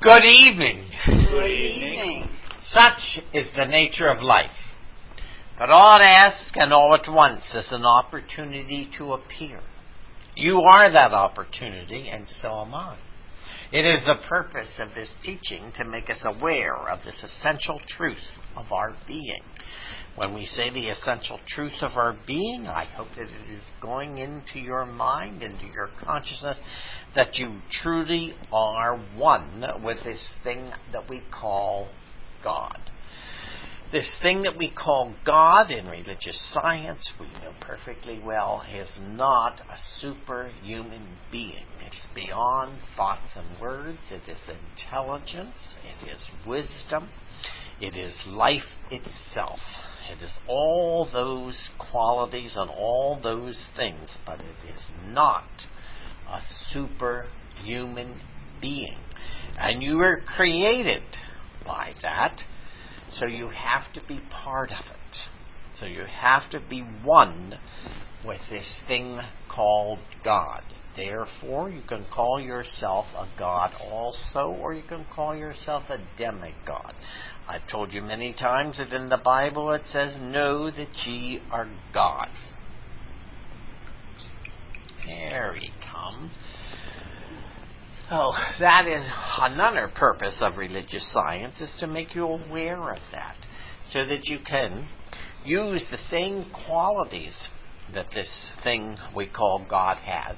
Good evening. Good evening. Such is the nature of life. But all it asks and all at once is an opportunity to appear. You are that opportunity, and so am I. It is the purpose of this teaching to make us aware of this essential truth of our being. When we say the essential truth of our being, I hope that it is going into your mind, into your consciousness, that you truly are one with this thing that we call God. This thing that we call God in religious science, we know perfectly well, is not a superhuman being. It's beyond thoughts and words. It is intelligence. It is wisdom. It is life itself. It is all those qualities and all those things, but it is not a superhuman being. And you were created by that, so you have to be part of it. So you have to be one with this thing called God. Therefore, you can call yourself a god also, or you can call yourself a demigod. I've told you many times that in the Bible it says, know that ye are gods. There he comes. So that is another purpose of religious science, is to make you aware of that, so that you can use the same qualities that this thing we call God has,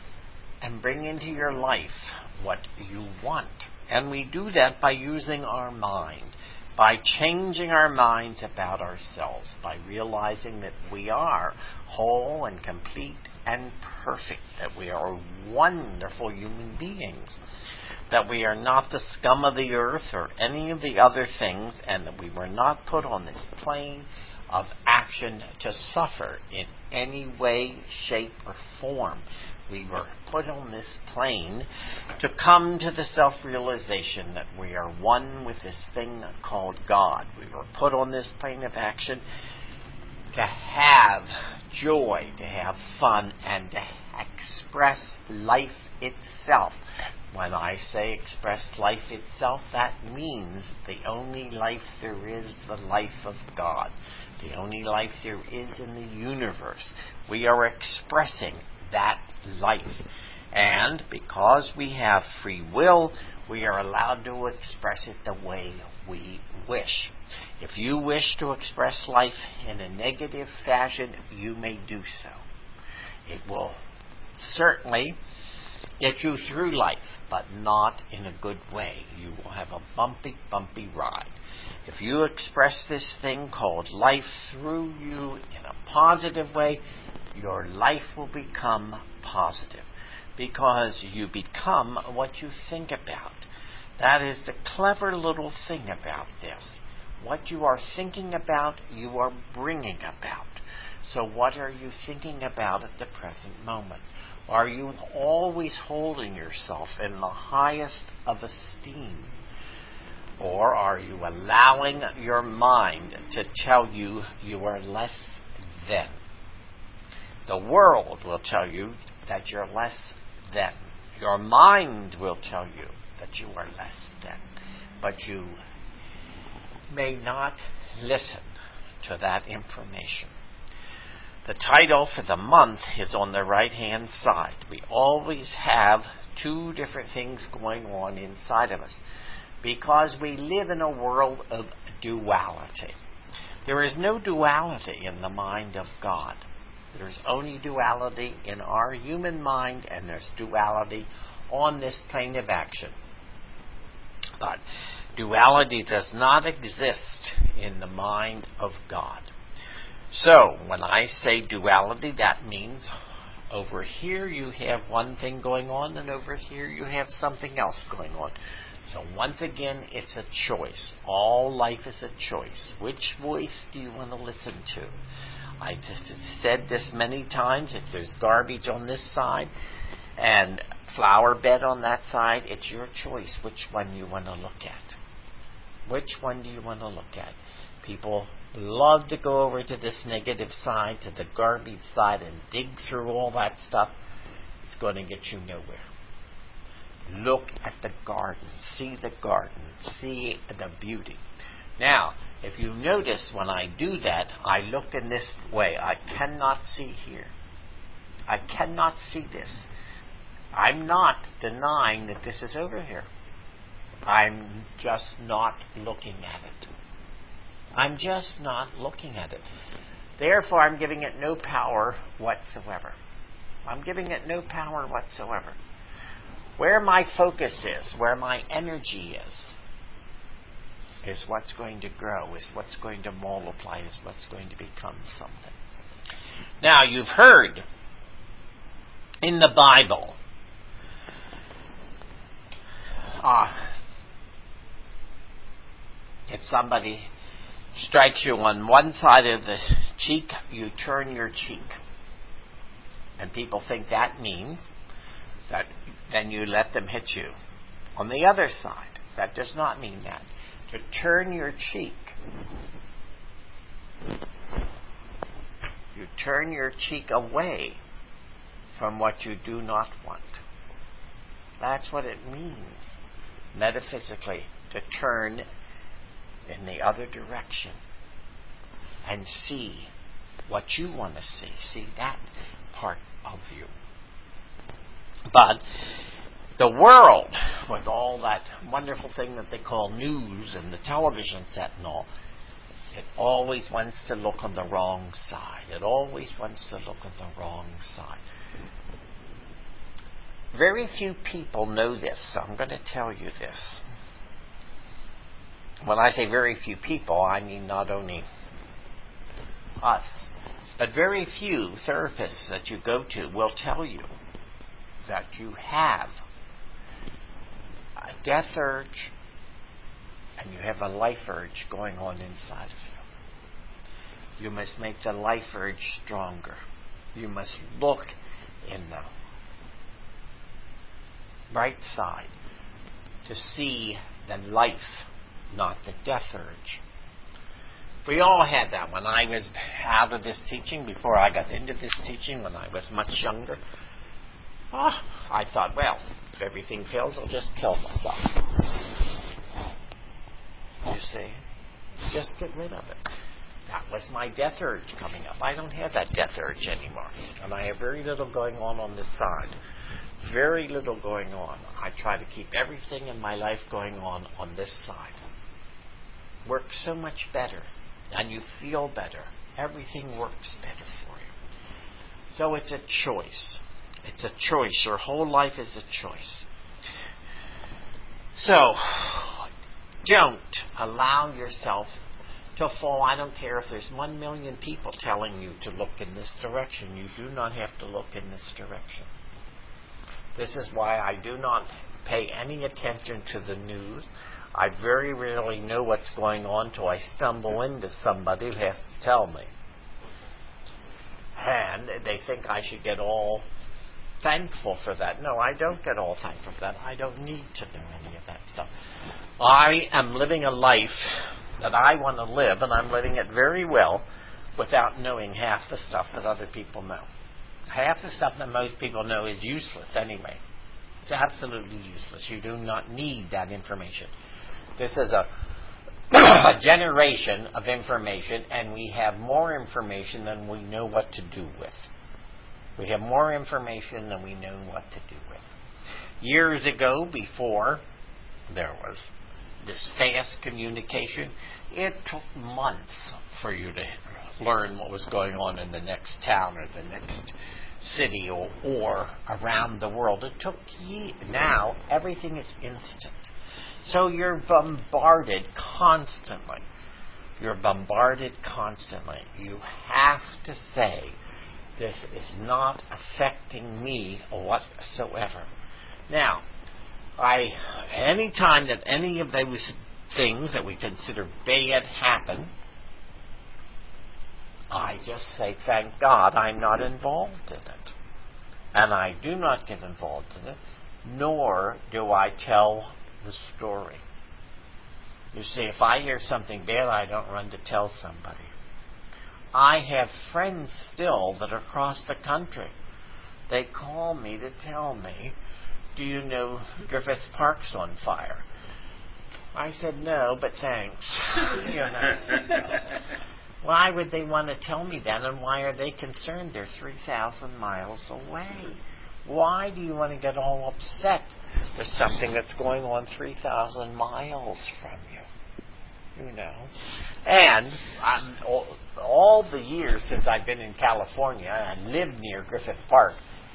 and bring into your life what you want. And we do that by using our mind, by changing our minds about ourselves, by realizing that we are whole and complete and perfect, that we are wonderful human beings, that we are not the scum of the earth or any of the other things, and that we were not put on this plane of action to suffer in any way, shape, or form. We were put on this plane to come to the self-realization that we are one with this thing called God. We were put on this plane of action to have joy, to have fun, and to express life itself. When I say express life itself, that means the only life there is, the life of God. The only life there is in the universe. We are expressing that life. And because we have free will, we are allowed to express it the way we wish. If you wish to express life in a negative fashion, you may do so. It will certainly get you through life, but not in a good way. You will have a bumpy ride. If you express this thing called life through you in a positive way, your life will become positive, because you become what you think about. That is the clever little thing about this. What you are thinking about, you are bringing about. So what are you thinking about at the present moment? Are you always holding yourself in the highest of esteem? Or are you allowing your mind to tell you you are less than? The world will tell you that you're less than. Your mind will tell you that you are less than. But you may not listen to that information. The title for the month is on the right-hand side. We always have two different things going on inside of us, because we live in a world of duality. There is no duality in the mind of God. There's only duality in our human mind, and there's duality on this plane of action. But duality does not exist in the mind of God. So, when I say duality, that means over here you have one thing going on, and over here you have something else going on. So once again, it's a choice. All life is a choice. Which voice do you want to listen to? I just said this many times. If there's garbage on this side and flower bed on that side, it's your choice which one you want to look at. Which one do you want to look at? People love to go over to this negative side, to the garbage side, and dig through all that stuff. It's going to get you nowhere. Look at the garden. See the garden. See the beauty. Now, if you notice when I do that, I look in this way. I cannot see here. I cannot see this. I'm not denying that this is over here. I'm just not looking at it. I'm just not looking at it. Therefore, I'm giving it no power whatsoever. I'm giving it no power whatsoever. Where my focus is, where my energy is what's going to grow, is what's going to multiply, is what's going to become something. Now, you've heard in the Bible, if somebody strikes you on one side of the cheek, you turn your cheek. And people think that means that then you let them hit you on the other side. That does not mean that. To turn your cheek. You turn your cheek away from what you do not want. That's what it means, metaphysically, to turn in the other direction and see what you want to see. See that part of you. But the world, with all that wonderful thing that they call news and the television set and all, it always wants to look on the wrong side. It always wants to look on the wrong side. Very few people know this, so I'm going to tell you this. When I say very few people, I mean not only us, but very few therapists that you go to will tell you that you have a death urge and you have a life urge going on inside of you. You must make the life urge stronger. You must look in the right side to see the life, not the death urge. We all had that when I was out of this teaching, before I got into this teaching, when I was much younger. I thought, well, if everything fails, I'll just kill myself. You see? Just get rid of it. That was my death urge coming up. I don't have that death urge anymore. And I have very little going on this side. Very little going on. I try to keep everything in my life going on this side. Works so much better. And you feel better. Everything works better for you. So it's a choice. It's a choice. Your whole life is a choice. So, don't allow yourself to fall. I don't care if there's 1 million people telling you to look in this direction. You do not have to look in this direction. This is why I do not pay any attention to the news. I very rarely know what's going on till I stumble into somebody who has to tell me. And they think I should get all thankful for that. No, I don't get all thankful for that. I don't need to know any of that stuff. I am living a life that I want to live, and I'm living it very well without knowing half the stuff that other people know. Half the stuff that most people know is useless anyway. It's absolutely useless. You do not need that information. This is a generation of information, and we have more information than we know what to do with. We have more information than we know what to do with. Years ago, before there was this fast communication, it took months for you to learn what was going on in the next town or the next city or around the world. It took years. Now, everything is instant. So you're bombarded constantly. You're bombarded constantly. You have to say, this is not affecting me whatsoever. Now, any time that any of those things that we consider bad happen, I just say, thank God I'm not involved in it. And I do not get involved in it, nor do I tell the story. You see, if I hear something bad, I don't run to tell somebody. I have friends still that are across the country. They call me to tell me, do you know Griffiths Park's on fire? I said, no, but thanks. You know. Why would they want to tell me that, and why are they concerned? They're 3,000 miles away. Why do you want to get all upset? There's something that's going on 3,000 miles from you. You know. And all the years since I've been in California and lived near Griffith Park,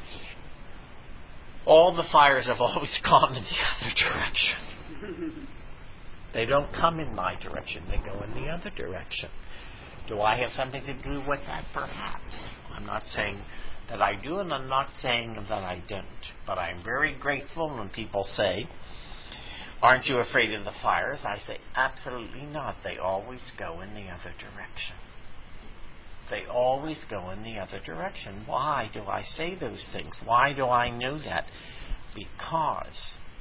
all the fires have always gone in the other direction. They don't come in my direction. They go in the other direction. Do I have something to do with that? Perhaps. I'm not saying that I do, and I'm not saying that I don't. But I'm very grateful when people say, aren't you afraid of the fires? I say, absolutely not. They always go in the other direction. They always go in the other direction. Why do I say those things? Why do I know that? Because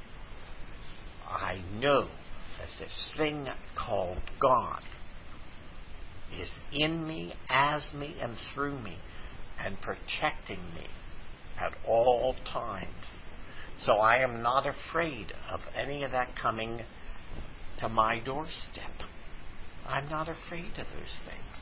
I know that this thing called God is in me, as me, and through me, and protecting me at all times. So I am not afraid of any of that coming to my doorstep. I'm not afraid of those things.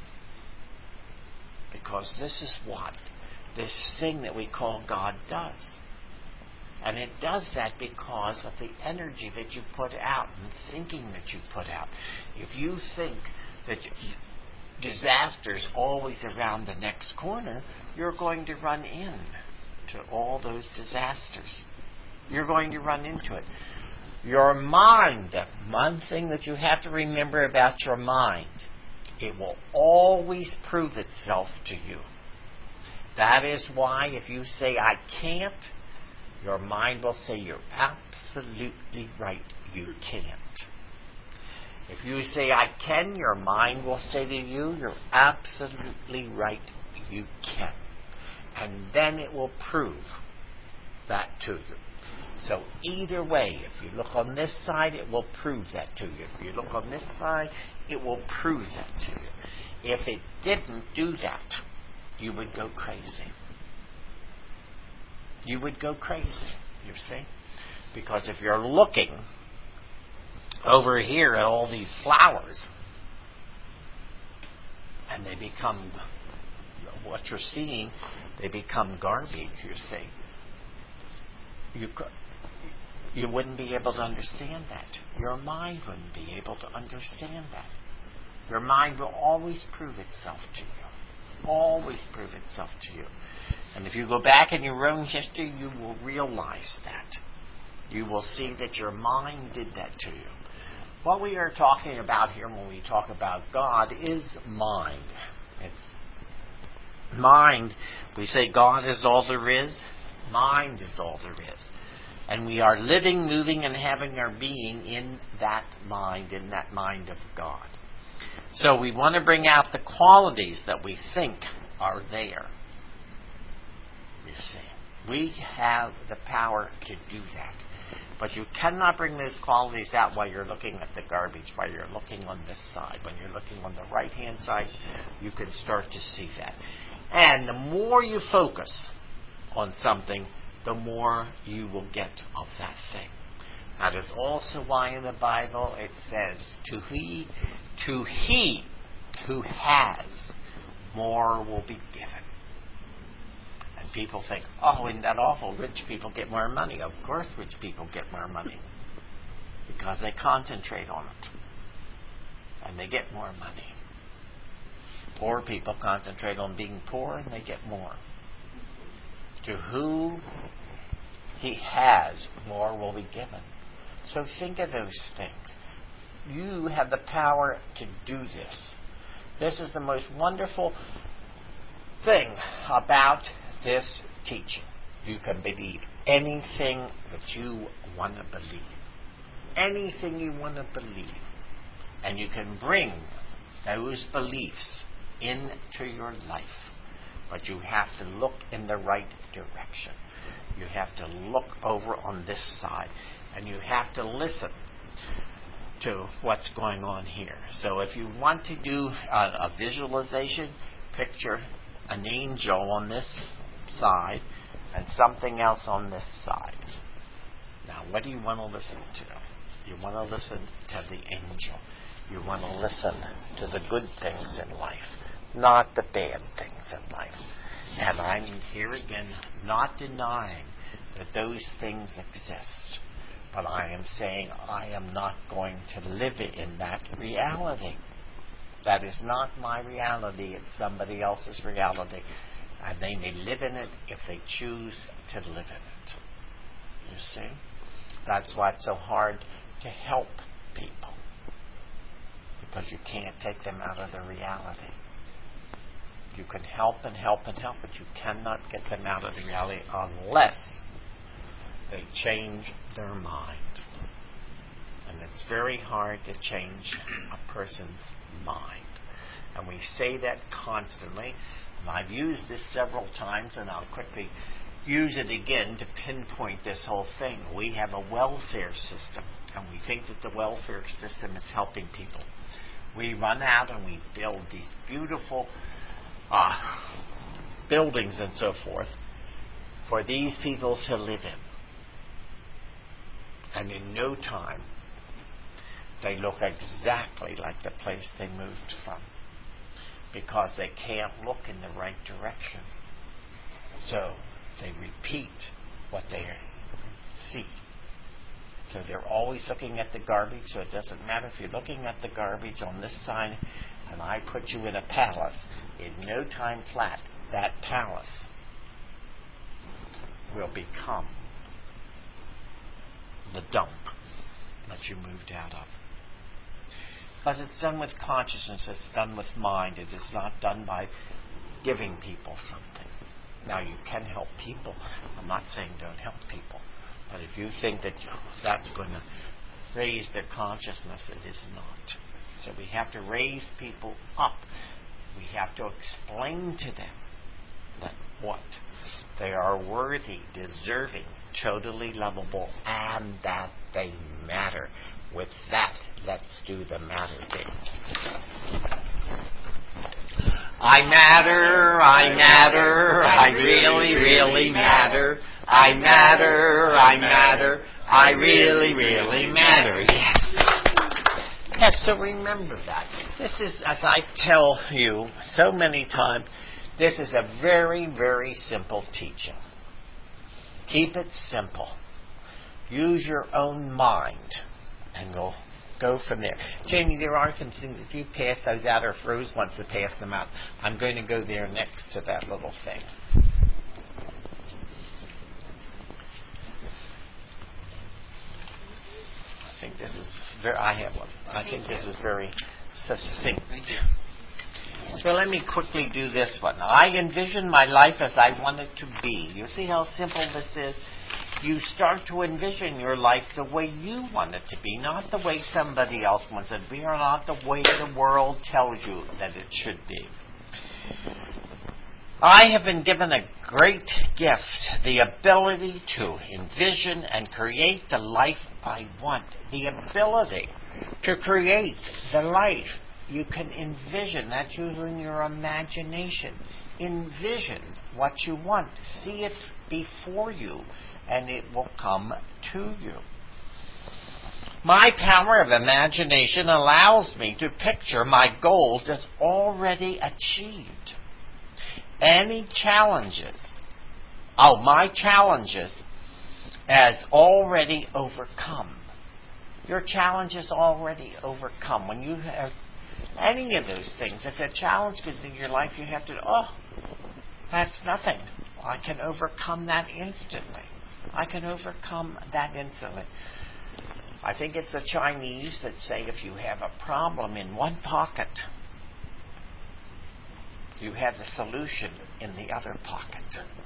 Because this is what this thing that we call God does. And it does that because of the energy that you put out and thinking that you put out. If you think that disaster's always around the next corner, you're going to run in to all those disasters. You're going to run into it. Your mind, one thing that you have to remember about your mind, it will always prove itself to you. That is why if you say, I can't, your mind will say, you're absolutely right, you can't. If you say, I can, your mind will say to you, you're absolutely right, you can. And then it will prove that to you. So either way, if you look on this side, it will prove that to you. If you look on this side, it will prove that to you. If it didn't do that, you would go crazy. You would go crazy, you see? Because if you're looking over here at all these flowers, and they become, what you're seeing, they become garbage, you see. You wouldn't be able to understand that. Your mind wouldn't be able to understand that. Your mind will always prove itself to you. Always prove itself to you. And if you go back in your own history, you will realize that. You will see that your mind did that to you. What we are talking about here when we talk about God is mind. It's mind. We say God is all there is. Mind is all there is. And we are living, moving, and having our being in that mind of God. So we want to bring out the qualities that we think are there. You see, we have the power to do that. But you cannot bring those qualities out while you're looking at the garbage, while you're looking on this side. When you're looking on the right-hand side, you can start to see that. And the more you focus on something, the more you will get of that thing. That is also why in the Bible it says, to he who has, more will be given. And people think, oh, isn't that awful? Rich people get more money. Of course rich people get more money. Because they concentrate on it. And they get more money. Poor people concentrate on being poor and they get more. To who he has, more will be given. So think of those things. You have the power to do this. This is the most wonderful thing about this teaching. You can believe anything that you want to believe. Anything you want to believe. And you can bring those beliefs into your life. But you have to look in the right direction. You have to look over on this side. And you have to listen to what's going on here. So if you want to do a visualization, picture an angel on this side and something else on this side. Now, what do you want to listen to? You want to listen to the angel. You want to listen to the good things in life, not the bad things in life. And I'm here again not denying that those things exist. But I am saying I am not going to live in that reality. That is not my reality. It's somebody else's reality. And they may live in it if they choose to live in it. You see? That's why it's so hard to help people. Because you can't take them out of the reality. You can help and help and help, but you cannot get them out of the reality unless they change their mind. And it's very hard to change a person's mind. And we say that constantly. And I've used this several times, and I'll quickly use it again to pinpoint this whole thing. We have a welfare system, and we think that the welfare system is helping people. We run out and we build these beautiful buildings and so forth for these people to live in. And in no time, they look exactly like the place they moved from, because they can't look in the right direction. So they repeat what they see. So they're always looking at the garbage, so it doesn't matter if you're looking at the garbage on this side and I put you in a palace. In no time flat, that palace will become the dump that you moved out of. Because it's done with consciousness, it's done with mind. It is not done by giving people something. Now, you can help people. I'm not saying don't help people. But if you think that that's going to raise their consciousness, it is not. So we have to raise people up. We have to explain to them that what? They are worthy, deserving, totally lovable, and that they matter. With that, let's do the matter things. I matter, I matter, I really, really matter. I matter, I matter, I really, really matter. Yes. Yes, so remember that. This is, as I tell you so many times, this is a very, very simple teaching. Keep it simple. Use your own mind, and we'll go from there. Jamie, there are some things, if you pass those out, or if Rose wants to pass them out, I'm going to go there next to that little thing. I think this is very, I have one. I think this is very succinct. So let me quickly do this one. I envision my life as I want it to be. You see how simple this is? You start to envision your life the way you want it to be, not the way somebody else wants it to be, or not the way the world tells you that it should be. I have been given a great gift, the ability to envision and create the life I want. The ability to create the life you can envision. That's using your imagination. Envision what you want. See it before you, and it will come to you. My power of imagination allows me to picture my goals as already achieved. Any challenges, my challenges as already overcome. Your challenge is already overcome. When you have any of those things, if a challenge comes in your life, you have to, that's nothing. I can overcome that instantly. I can overcome that instantly. I think it's the Chinese that say if you have a problem in one pocket, you have the solution in the other pocket.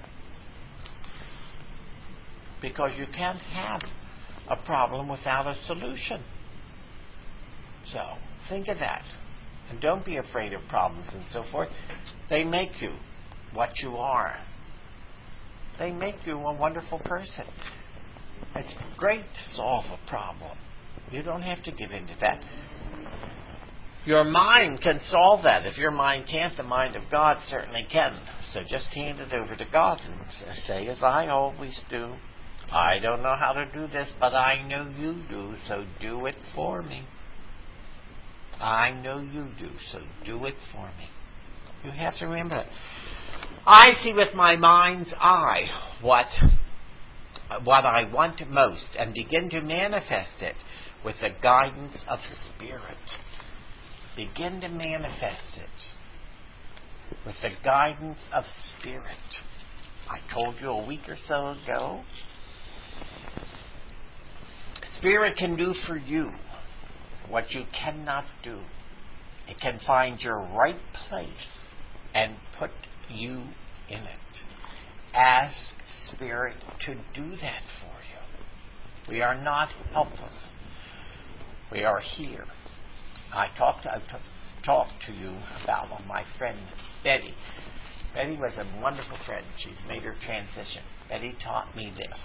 Because you can't have a problem without a solution. So, think of that. And don't be afraid of problems and so forth. They make you what you are. They make you a wonderful person. It's great to solve a problem. You don't have to give in to that. Your mind can solve that. If your mind can't, the mind of God certainly can. So just hand it over to God and say, as I always do, I don't know how to do this, but I know you do, so do it for me. I know you do, so do it for me. You have to remember that. I see with my mind's eye what I want most and begin to manifest it with the guidance of Spirit. Begin to manifest it with the guidance of Spirit. I told you a week or so ago, Spirit can do for you what you cannot do. It can find your right place and put you in it. Ask Spirit to do that for you. We are not helpless. We are here. I talked to you about my friend Betty. Betty was a wonderful friend. She's made her transition. Betty taught me this.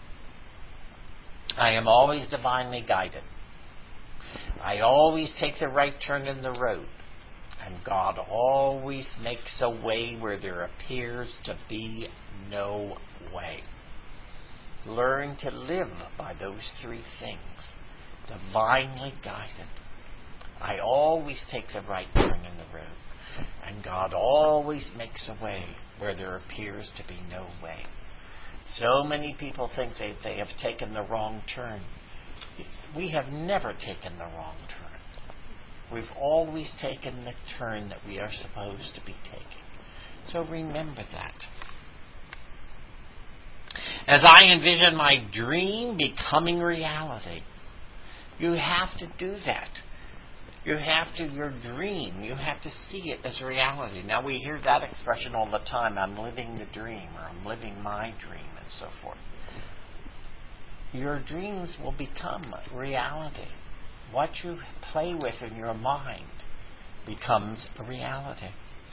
I am always divinely guided. I always take the right turn in the road. And God always makes a way where there appears to be no way. Learn to live by those three things. Divinely guided. I always take the right turn in the road. And God always makes a way where there appears to be no way. So many people think they have taken the wrong turn. We have never taken the wrong turn. We've always taken the turn that we are supposed to be taking. So remember that. As I envision my dream becoming reality, you have to do that. You have to, your dream, you have to see it as reality. Now we hear that expression all the time, I'm living the dream, or I'm living my dream, and so forth. Your dreams will become reality. What you play with in your mind becomes a reality.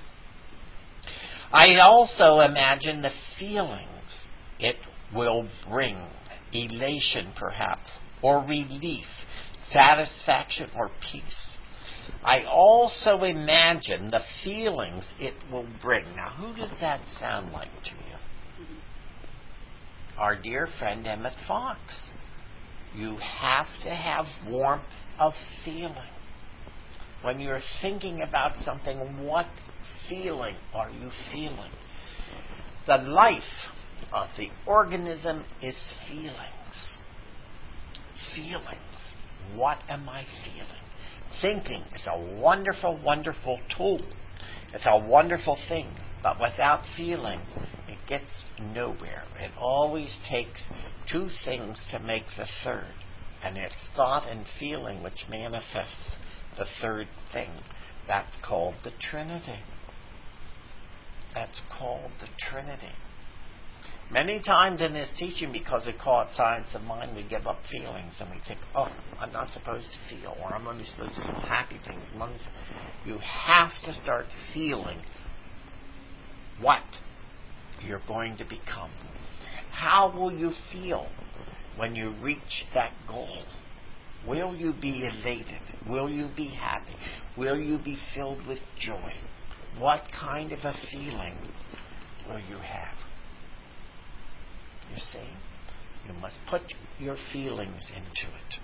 I also imagine the feelings it will bring, elation perhaps, or relief, satisfaction or peace. I also imagine the feelings it will bring. Now, who does that sound like to you? Our dear friend Emmett Fox. You have to have warmth of feeling. When you're thinking about something, what feeling are you feeling? The life of the organism is feelings. Feelings. What am I feeling? Thinking is a wonderful, wonderful tool. It's a wonderful thing. But without feeling, it gets nowhere. It always takes two things to make the third. And it's thought and feeling which manifests the third thing. That's called the Trinity. That's called the Trinity. Many times in this teaching, because we call it science of mind, we give up feelings and we think, oh, I'm not supposed to feel, or I'm only supposed to feel happy things. You have to start feeling what you're going to become. How will you feel when you reach that goal? Will you be elated? Will you be happy? Will you be filled with joy? What kind of a feeling will you have? You see? You must put your feelings into it.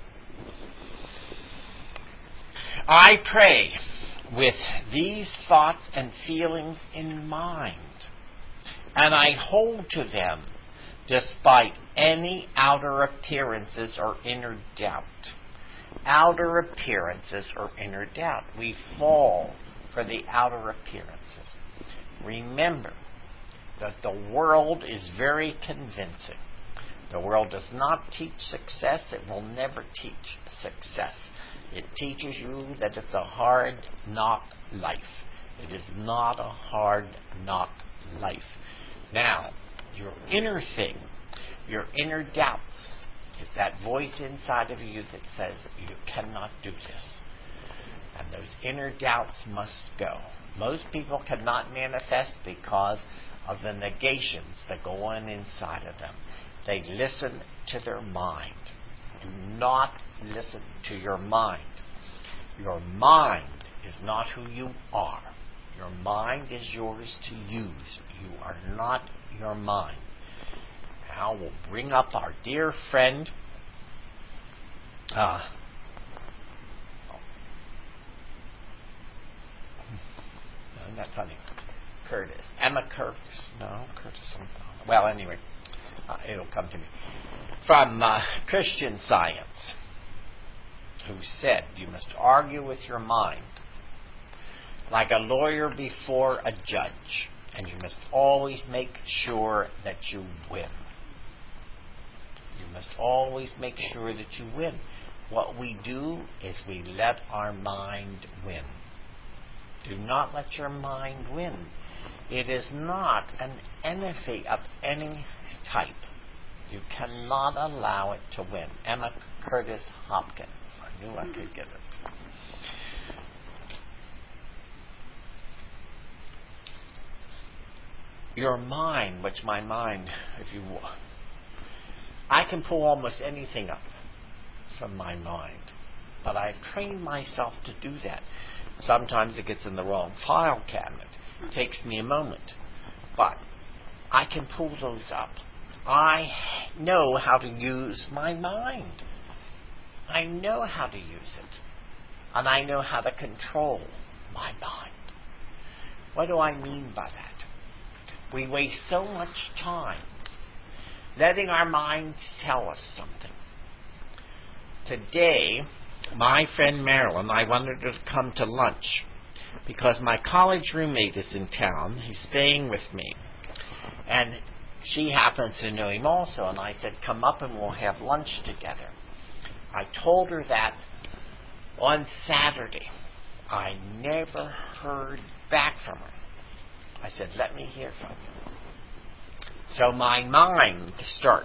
I pray with these thoughts and feelings in mind, and I hold to them despite any outer appearances or inner doubt. Outer appearances or inner doubt. We fall for the outer appearances. Remember that the world is very convincing. The world does not teach success. It will never teach success. It teaches you that it's a hard knock life. It is not a hard knock life. Now, your inner thing, your inner doubts, is that voice inside of you that says you cannot do this. And those inner doubts must go. Most people cannot manifest because of the negations that go on inside of them. They listen to their mind. Do not listen to your mind. Your mind is not who you are. Your mind is yours to use. You are not your mind. Now we'll bring up our dear friend. No, not funny. Curtis. Emma Curtis. No, Curtis. Well, anyway, it'll come to me. From Christian Science, who said, you must argue with your mind like a lawyer before a judge, and you must always make sure that you win. You must always make sure that you win. What we do is we let our mind win. Do not let your mind win. It is not an enemy of any type. You cannot allow it to win. Emma Curtis Hopkins. I knew I could get it. Your mind, which my mind, I can pull almost anything up from my mind, but I've trained myself to do that. Sometimes it gets in the wrong file cabinet. It takes me a moment, but I can pull those up. I know how to use my mind. I know how to use it, and I know how to control my mind. What do I mean by that? We waste so much time letting our minds tell us something. Today, my friend Marilyn, I wanted her to come to lunch because my college roommate is in town. He's staying with me. And she happens to know him also. And I said, come up and we'll have lunch together. I told her that on Saturday. I never heard back from her. I said, let me hear from you. So my mind starts,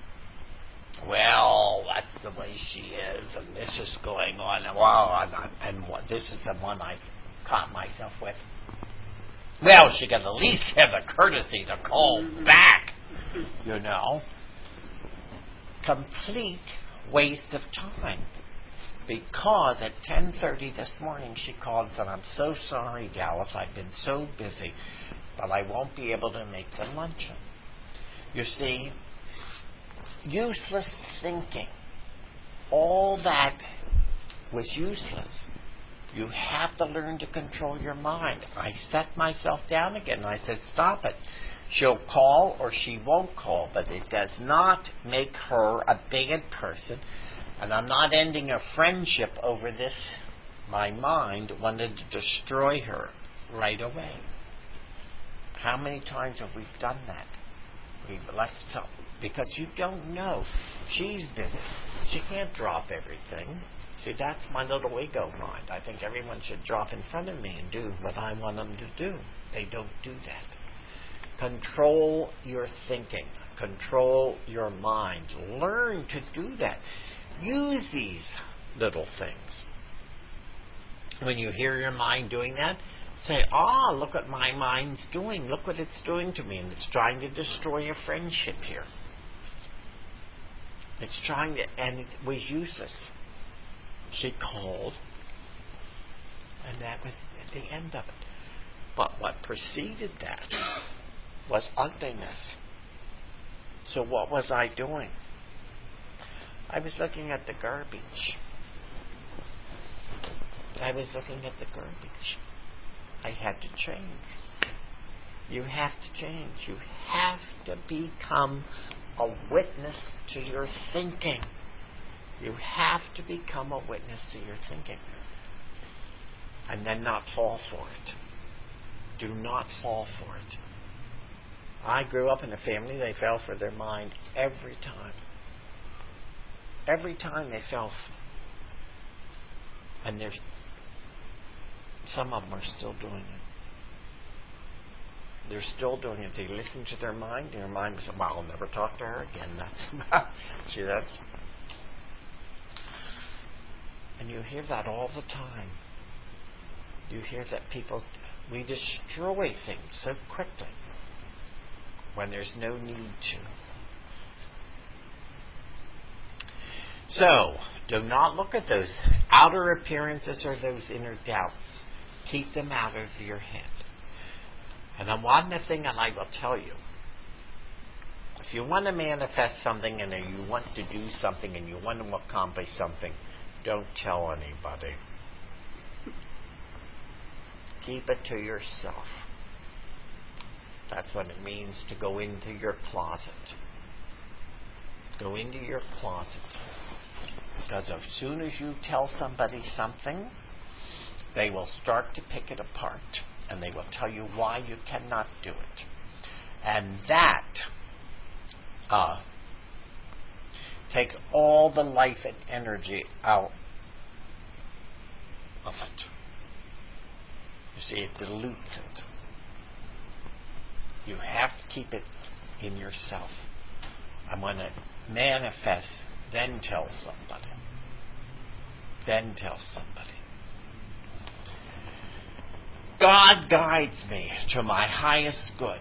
well, that's the way she is, and this is going on, and this is the one I caught myself with. Well, she can at least have the courtesy to call back, you know. Complete waste of time. Because at 10:30 this morning she called and said, I'm so sorry, Dallas, I've been so busy, but I won't be able to make the luncheon. You see, useless thinking, all that was useless. You have to learn to control your mind. I set myself down again and I said, stop it. She'll call or she won't call, but it does not make her a bad person. And I'm not ending a friendship over this. My mind wanted to destroy her right away. How many times have we done that? We've left some. Because you don't know. She's busy. She can't drop everything. See, that's my little ego mind. I think everyone should drop in front of me and do what I want them to do. They don't do that. Control your thinking. Control your mind. Learn to do that. Use these little things. When you hear your mind doing that, say, look what my mind's doing. Look what it's doing to me. And it's trying to destroy a friendship here. It's trying to, and it was useless. She called, and that was the end of it. But what preceded that was ugliness. So what was I doing? I was looking at the garbage. I had to change. You have to change. You have to become a witness to your thinking. You have to become a witness to your thinking. And then not fall for it. Do not fall for it. I grew up in a family, they fell for their mind every time. Every time they fell. And there's some of them are still doing it. They're still doing it. They listen to their mind. Their mind says, well, I'll never talk to her again. That's... And you hear that all the time. You hear that people... We destroy things so quickly when there's no need to. So, do not look at those outer appearances or those inner doubts. Keep them out of your head. And then one thing that I will tell you, If you want to manifest something and you want to do something and you want to accomplish something, don't tell anybody. Keep it to yourself. That's what it means to go into your closet. Go into your closet. Because as soon as you tell somebody something, they will start to pick it apart. And they will tell you why you cannot do it. And that takes all the life and energy out of it. You see, it dilutes it. You have to keep it in yourself. I'm going to manifest, then tell somebody. Then tell somebody. God guides me to my highest good.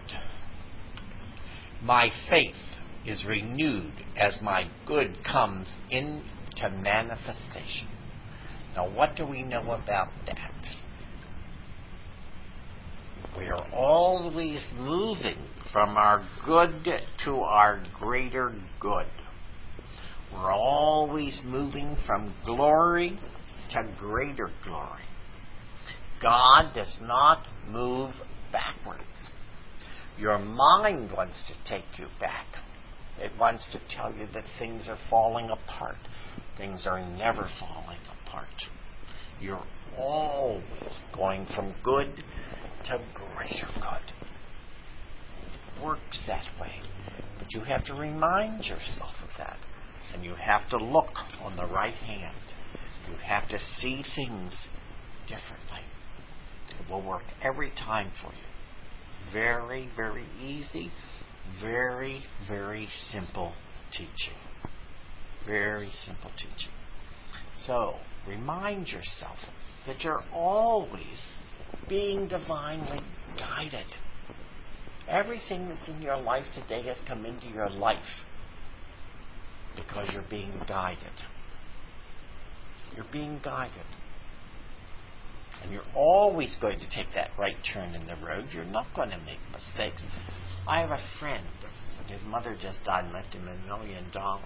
My faith is renewed as my good comes into manifestation. Now, what do we know about that? We are always moving from our good to our greater good. We're always moving from glory to greater glory. God does not move backwards. Your mind wants to take you back. It wants to tell you that things are falling apart. Things are never falling apart. You're always going from good to greater good. It works that way. But you have to remind yourself of that. And you have to look on the right hand. You have to see things differently. It will work every time for you. Very, very easy. Very, very simple teaching. Very simple teaching. So, remind yourself that you're always being divinely guided. Everything that's in your life today has come into your life because you're being guided. You're being guided. And you're always going to take that right turn in the road. You're not going to make mistakes. I have a friend. His mother just died and left him $1 million.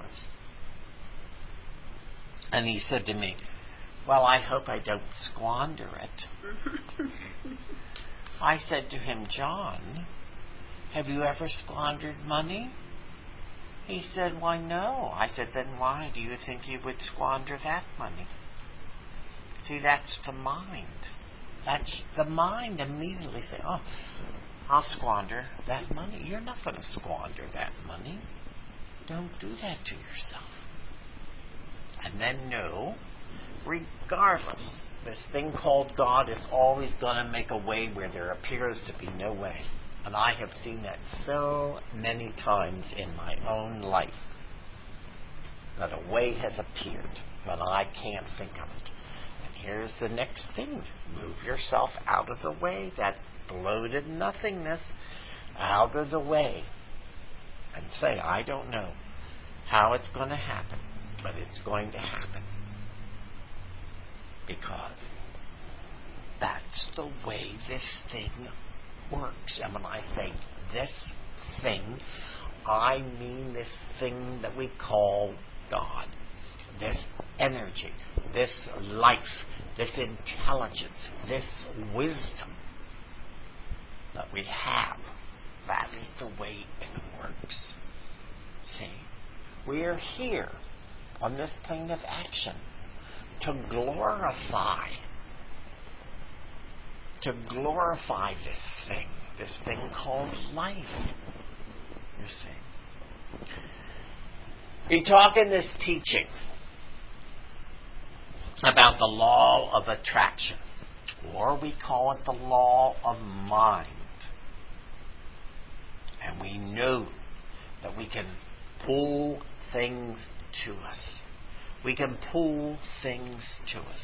And he said to me, well, I hope I don't squander it. I said to him, John, have you ever squandered money? He said, why, no. I said, then why do you think you would squander that money? See, that's the mind. That's the mind immediately saying, oh, I'll squander that money. You're not going to squander that money. Don't do that to yourself. And then know, regardless, this thing called God is always going to make a way where there appears to be no way. And I have seen that so many times in my own life, that a way has appeared, but I can't think of it. And here's the next thing. Move yourself out of the way, that bloated nothingness, out of the way. And say, I don't know how it's going to happen, but it's going to happen. Because that's the way this thing works. And when I say this thing, I mean this thing that we call God. This energy, this life, this intelligence, this wisdom that we have. That is the way it works. See? We are here on this plane of action to glorify this thing called life. You see. We talk in this teaching about the law of attraction, or we call it the law of mind. And we know that we can pull things to us. We can pull things to us.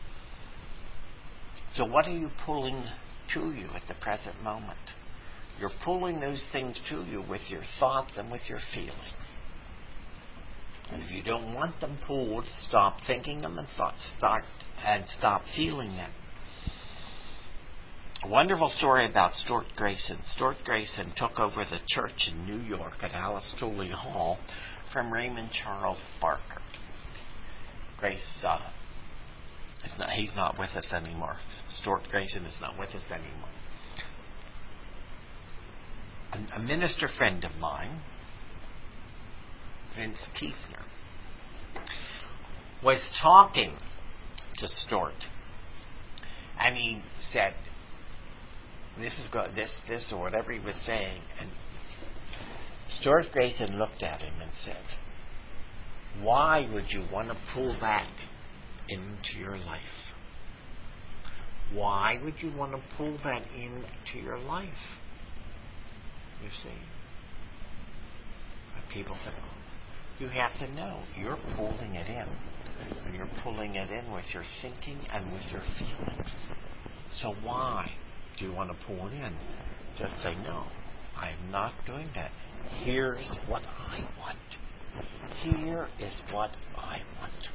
So what are you pulling to you at the present moment? You're pulling those things to you with your thoughts and with your feelings. And if you don't want them pulled, stop thinking them and stop feeling them. A wonderful story about Stuart Grayson. Stuart Grayson took over the church in New York at Alice Tooley Hall from Raymond Charles Barker. He's not with us anymore. Stuart Grayson is not with us anymore. A minister friend of mine, Vince Kiefner, was talking to Stuart, and he said, this or whatever he was saying, and Stuart Grayson looked at him and said, why would you want to pull that into your life? Why would you want to pull that into your life? You see? And people think, you have to know you're pulling it in. And you're pulling it in with your thinking and with your feelings. So why do you want to pull it in? Just say, no, I am not doing that. Here's what I want. Here is what I want.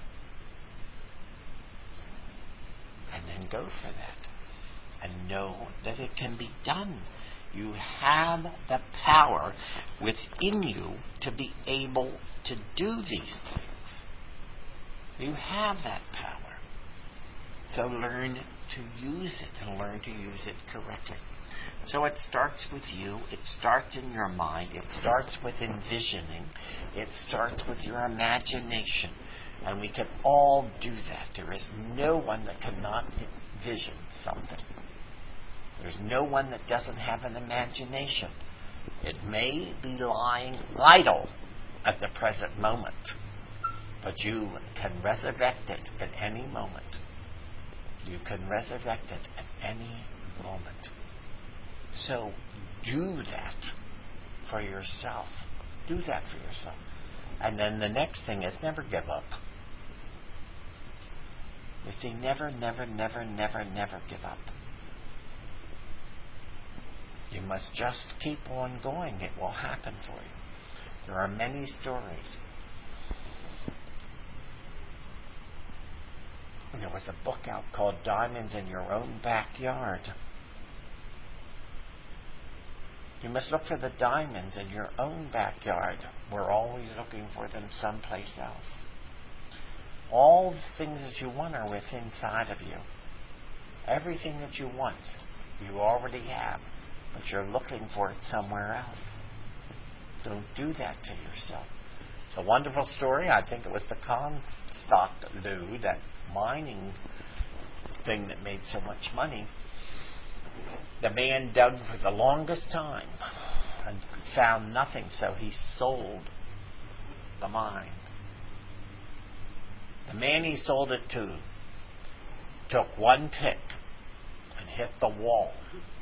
And then go for that. And know that it can be done. You have the power within you to be able to do these things. You have that power. So learn to use it and learn to use it correctly. So it starts with you. It starts in your mind. It starts with envisioning. It starts with your imagination. And we can all do that. There is no one that cannot vision something. There's no one that doesn't have an imagination. It may be lying idle at the present moment, but you can resurrect it at any moment. You can resurrect it at any moment. So do that for yourself. Do that for yourself. And then the next thing is never give up. You see, never, never, never, never, never give up. You must just keep on going. It will happen for you. There are many stories. There was a book out called Diamonds in Your Own Backyard. You must look for the diamonds in your own backyard. We're always looking for them someplace else. All the things that you want are within inside of you. Everything that you want, you already have, but you're looking for it somewhere else. Don't do that to yourself. It's a wonderful story. I think it was the Comstock Lou, that mining thing that made so much money. The man dug for the longest time and found nothing, so he sold the mine. The man he sold it to took one tick and hit the wall,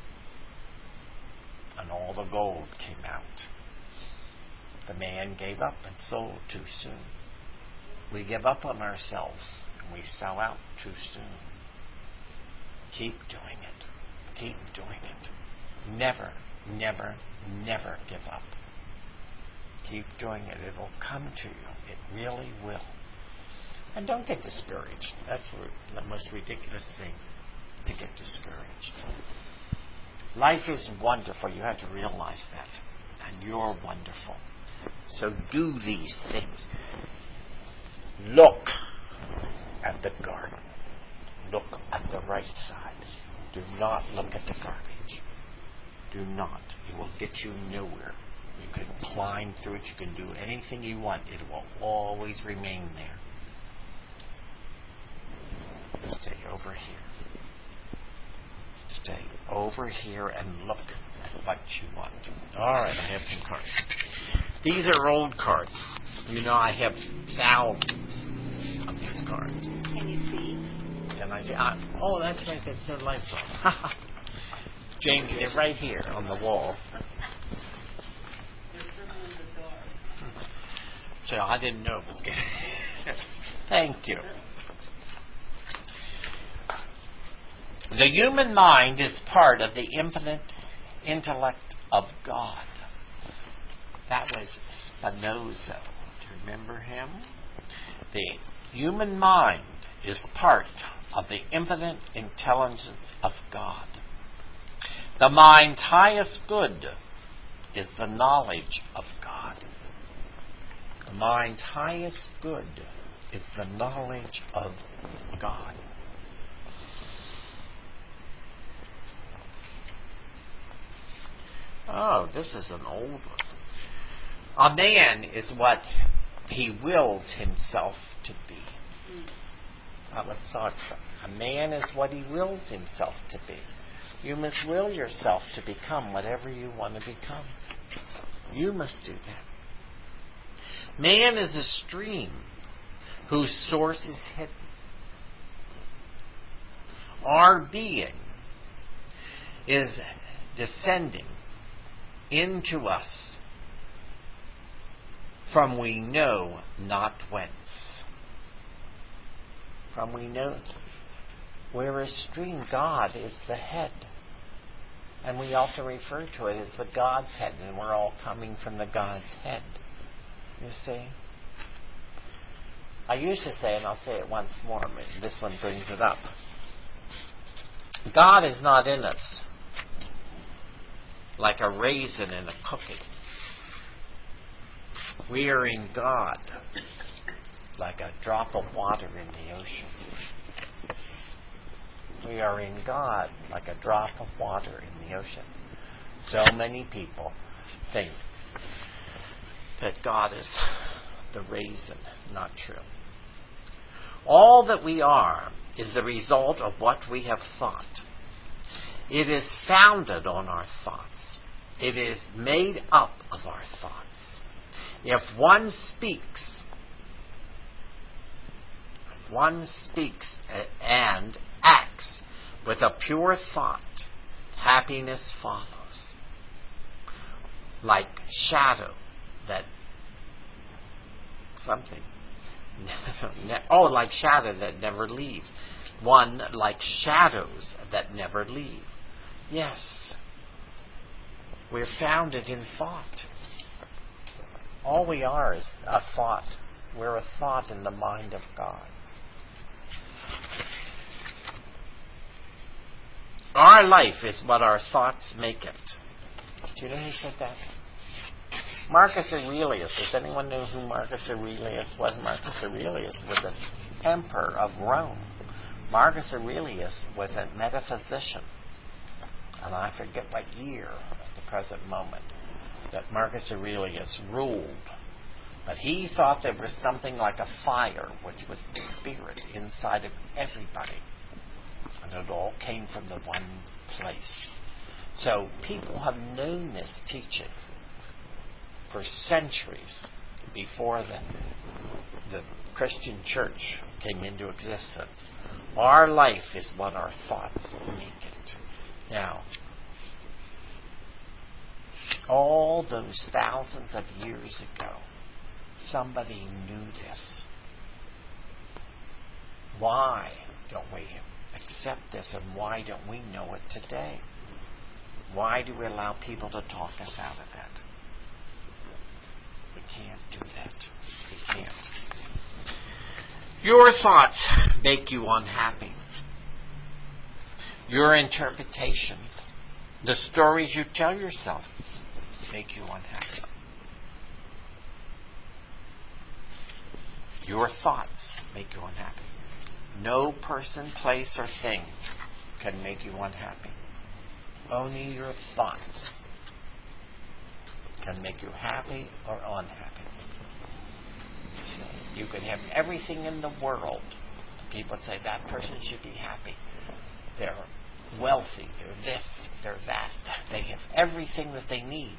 and all the gold came out. The man gave up and sold too soon. We give up on ourselves and we sell out too soon. Keep doing it. Keep doing it. Never, never, never give up. Keep doing it. It will come to you. It really will. And don't get discouraged. That's the most ridiculous thing, to get discouraged. Life is wonderful. You have to realize that. And you're wonderful. So do these things. Look at the garden. Look at the right side. Do not look at the garbage. Do not. It will get you nowhere. You can climb through it. You can do anything you want. It will always remain there. Stay over here. Stay over here and look at what you want. All right, I have some cards. These are old cards. You know, I have thousands of these cards. Can you see? Can I see? Oh, that's right. There's no lights on. Jamie, they're right here on the wall. There's some in the dark. So I didn't know it was getting... Thank you. The human mind is part of the infinite intellect of God. That was Spinoza. Do you remember him? The human mind is part of the infinite intelligence of God. The mind's highest good is the knowledge of God. The mind's highest good is the knowledge of God. Oh, this is an old one. A man is what he wills himself to be. That was Sartre. A man is what he wills himself to be. You must will yourself to become whatever you want to become. You must do that. Man is a stream whose source is hidden. Our being is descending into us from we know not whence. From we know. We're a stream. God is the head. And we often refer to it as the God's head, and we're all coming from the God's head. You see? I used to say, and I'll say it once more, but this one brings it up. God is not in us like a raisin in a cookie. We are in God like a drop of water in the ocean. We are in God like a drop of water in the ocean. So many people think that God is the raisin. Not true. All that we are is the result of what we have thought. It is founded on our thoughts. It is made up of our thoughts. If one speaks and acts with a pure thought, happiness follows. Like shadow that something. Like shadow that never leaves. One like shadows that never leave. Yes. We're founded in thought. All we are is a thought. We're a thought in the mind of God. Our life is what our thoughts make it. Do you know who said that? Marcus Aurelius. Does anyone know who Marcus Aurelius was? Marcus Aurelius was the emperor of Rome. Marcus Aurelius was a metaphysician. And I forget what year at the present moment that Marcus Aurelius ruled. But he thought there was something like a fire, which was the spirit inside of everybody. And it all came from the one place. So people have known this teaching for centuries before the Christian church came into existence. Our life is what our thoughts make it. Now, all those thousands of years ago, somebody knew this. Why don't we accept this, and why don't we know it today? Why do we allow people to talk us out of that? We can't do that. We can't. Your thoughts make you unhappy. Your interpretations, the stories you tell yourself, make you unhappy. Your thoughts make you unhappy. No person, place, or thing can make you unhappy. Only your thoughts can make you happy or unhappy. You can have everything in the world. People say that person should be happy. They're wealthy, they're this, they're that. They have everything that they need.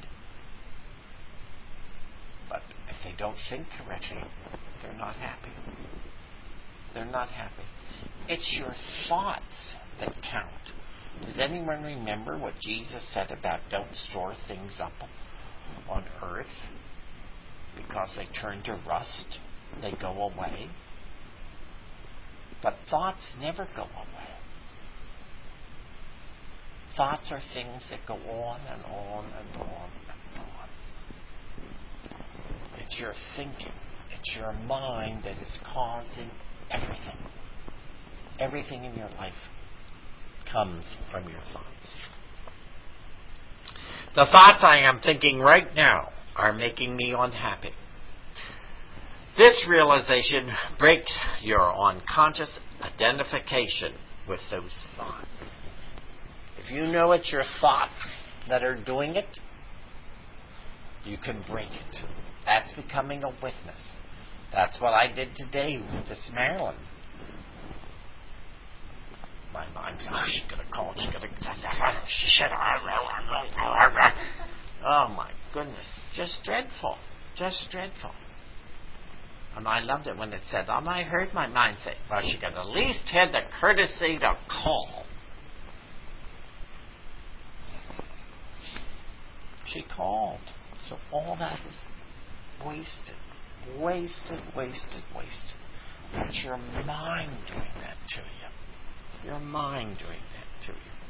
But if they don't think correctly, they're not happy. They're not happy. It's your thoughts that count. Does anyone remember what Jesus said about don't store things up on earth because they turn to rust, they go away? But thoughts never go away. Thoughts are things that go on and on and on and on. It's your thinking. It's your mind that is causing everything. Everything in your life comes from your thoughts. The thoughts I am thinking right now are making me unhappy. This realization breaks your unconscious identification with those thoughts. If you know it's your thoughts that are doing it, you can break it. That's becoming a witness. That's what I did today with this Marilyn. My mind's, she's going to call, she should. Oh my goodness. Just dreadful. Just dreadful. And I loved it when it said, I heard my mind say, well, she could at least had the courtesy to call. She called. So all that is wasted. Wasted. It's your mind doing that to you. Your mind doing that to you.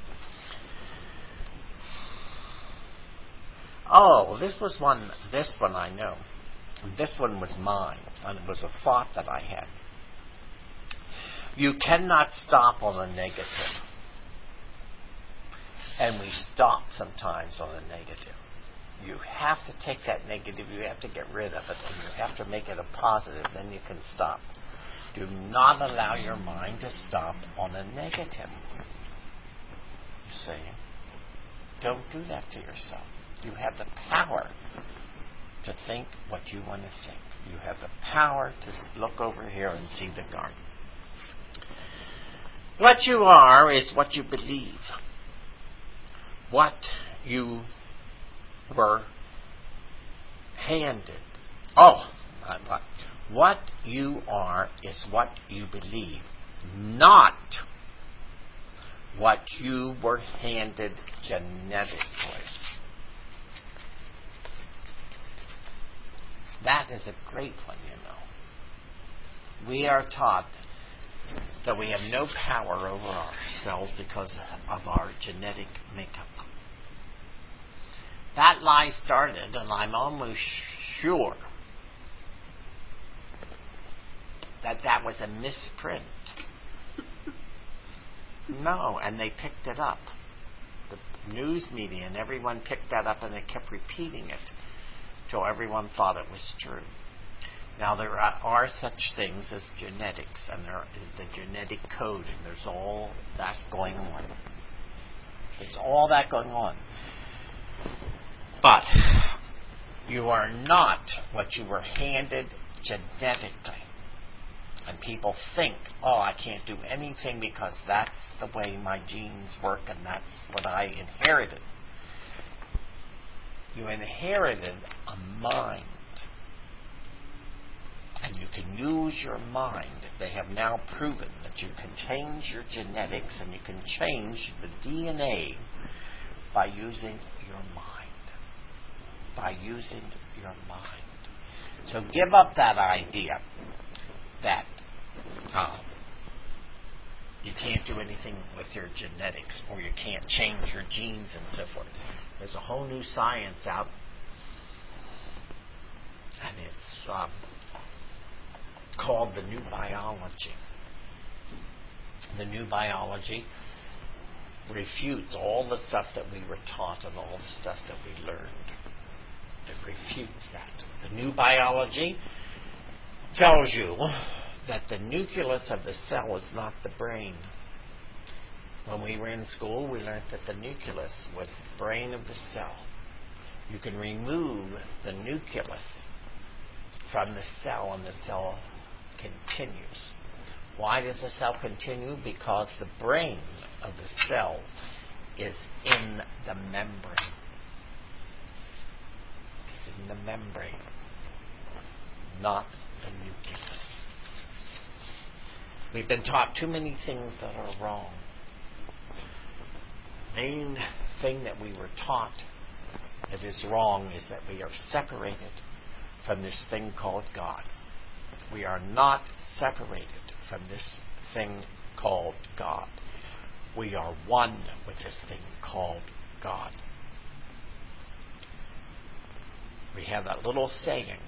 Oh, this one I know. This one was mine, and it was a thought that I had. You cannot stop on a negative. And we stop sometimes on a negative. You have to take that negative, you have to get rid of it, and you have to make it a positive, then you can stop. Do not allow your mind to stop on a negative. You see? Don't do that to yourself. You have the power to think what you want to think. You have the power to look over here and see the garden. What you are is what you believe. What you were handed. What you are is what you believe, not what you were handed genetically. That is a great one, you know. We are taught that we have no power over ourselves because of our genetic makeup. That lie started, and I'm almost sure that was a misprint. No, and they picked it up. The news media and everyone picked that up, and they kept repeating it till everyone thought it was true. Now, there are such things as genetics, and there the genetic code, and there's all that going on. It's all that going on. But you are not what you were handed genetically. And people think, I can't do anything because that's the way my genes work and that's what I inherited. You inherited a mind. And you can use your mind. They have now proven that you can change your genetics and you can change the DNA by using your mind. By using your mind. So give up that idea that you can't do anything with your genetics or you can't change your genes and so forth. There's a whole new science out, and it's called the new biology. The new biology refutes all the stuff that we were taught and all the stuff that we learned. It refutes that. The new biology tells you that the nucleus of the cell is not the brain. When we were in school, we learned that the nucleus was the brain of the cell. You can remove the nucleus from the cell, and the cell continues. Why does the cell continue? Because the brain of the cell is in the membrane. It's in the membrane, not the nucleus. We've been taught too many things that are wrong. The main thing that we were taught that is wrong is that we are separated from this thing called God. We are not separated from this thing called God. We are one with this thing called God. We have that little saying,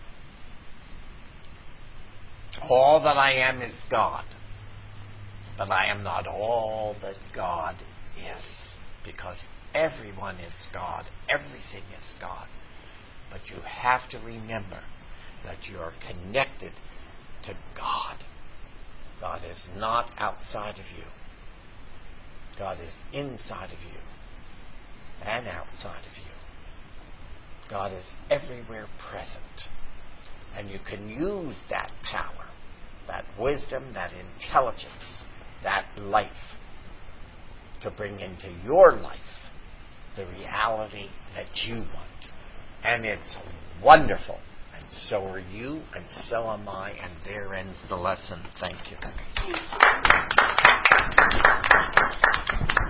all that I am is God, but I am not all that God is, because Everyone is God. Everything is God. But you have to remember that you are connected to God. God is not outside of you. God is inside of you and outside of you. God is everywhere present. And you can use that power, that wisdom, that intelligence, that life to bring into your life the reality that you want. And it's wonderful. And so are you, and so am I, and there ends the lesson. Thank you.